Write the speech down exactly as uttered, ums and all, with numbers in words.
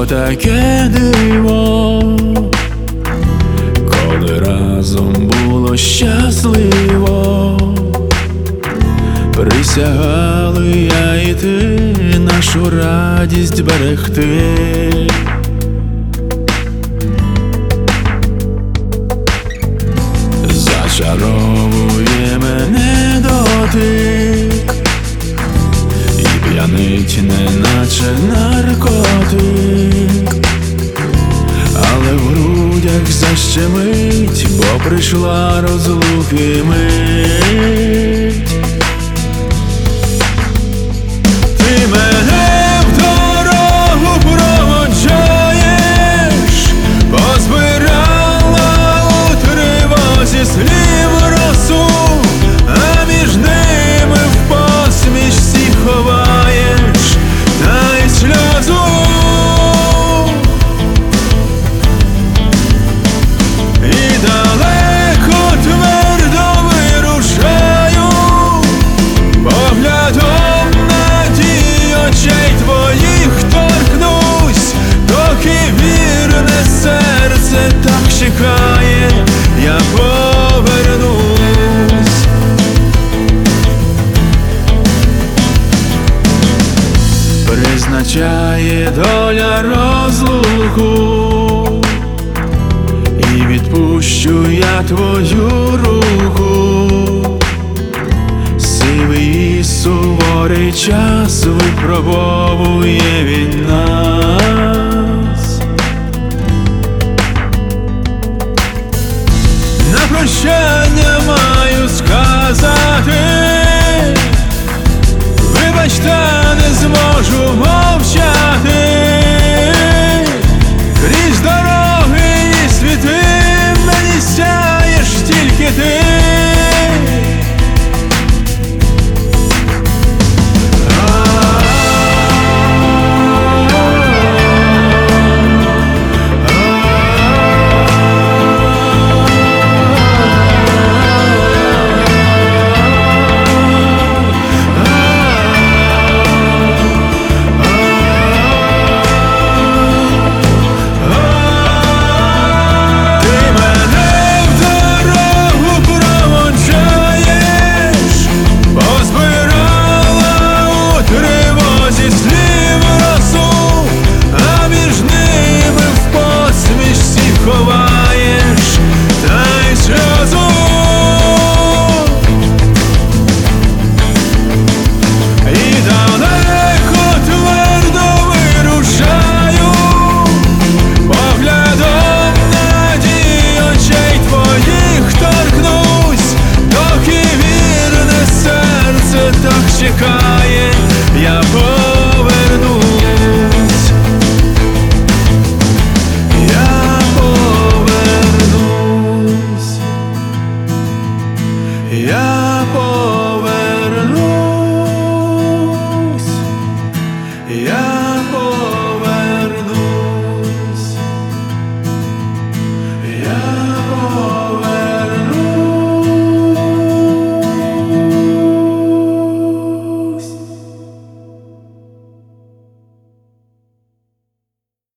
таке диво, коли разом було щасливо. Присягали я і ти нашу радість берегти. Зачаровує мене дотик і п'янить, неначе наркотик, але в грудях защемить, бо прийшла розлуки мить. Ти мене в дорогу проводжаєш, позбирала у тривозі слів росу, а між ними в посмішці ховаєш та й сльозу. І далеко твердо вирушаю, поглядом надії очей твоїх торкнусь, доки вірне серце так чекає, я повернусь. Призначає доля розлуку, і відпущу я твою руку. Сивий і суворий час випробовує війна.